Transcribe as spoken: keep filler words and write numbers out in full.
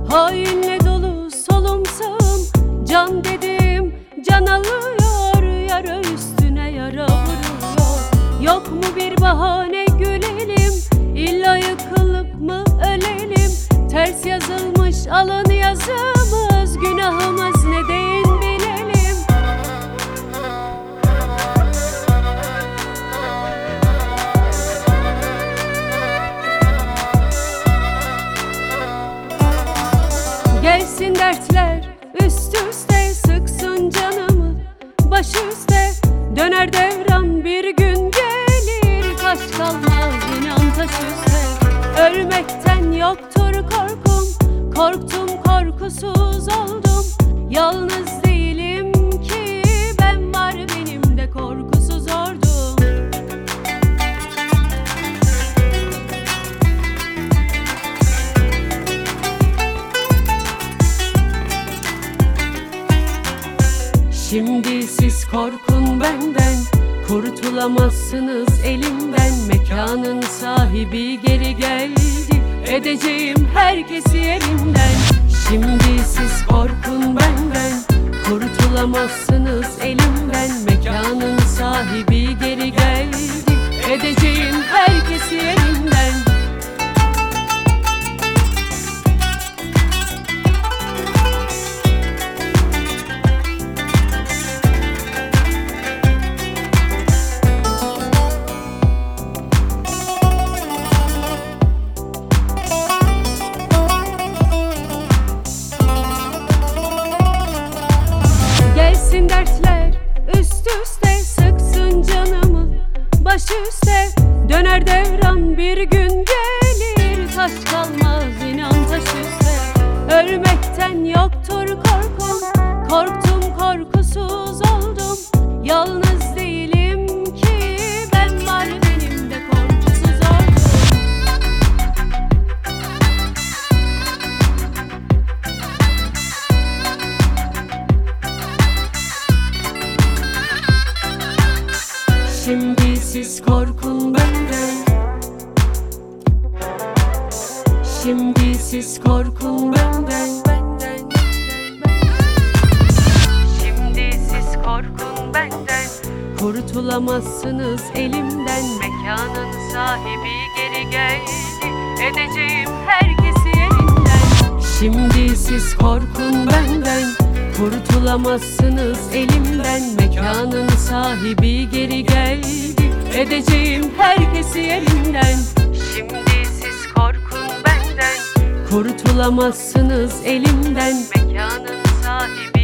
Hainle dolu solum sağım, can dedim can alıyor, yara üstüne yara vuruyor. Yok mu bir bahane gülelim, illa yıkılıp mı ölelim? Ters yazılmış alın yazımız, günahımız ne deyin bilelim. Gelsin dertler üst üste, sıksın canımı baş üste. Döner devran bir gün gelir, taş kalmaz inan taş üste. Ölmekten yoktur korkum, korktum korkusuz oldum. Yalnız değilim ki ben, var benim de korkusuz ordum. Şimdi siz korkun benden, kurtulamazsınız elimden. Mekanın sahibi geri geldi, edeceğim herkesi elimden. Şimdi siz korkun benden, kurtulamazsınız elimden. Mekanın sahibi geri geldi, edeceğim herkesi elimden. Gelsin dertler üst üste, sıksın canımı baş üste. Döner devran bir gün gelir, taş kalmaz inan taş üste. Ölmekten yoktur korkum, korktum korkusuz oldum. Yalnız değilim ki ben, var benim de korkusuz oldum. Şimdi siz korkun benden, şimdi siz korkun benden. Şimdi siz korkun benden, kurtulamazsınız elimden. Mekanın sahibi geri geldi, edeceğim herkesi elimden. Şimdi siz korkun benden, kurtulamazsınız elimden. Mekanın sahibi geri geldi, edeceğim herkesi elimden. Şimdi siz korkun benden, kurtulamazsınız elimden. Mekanın sahibi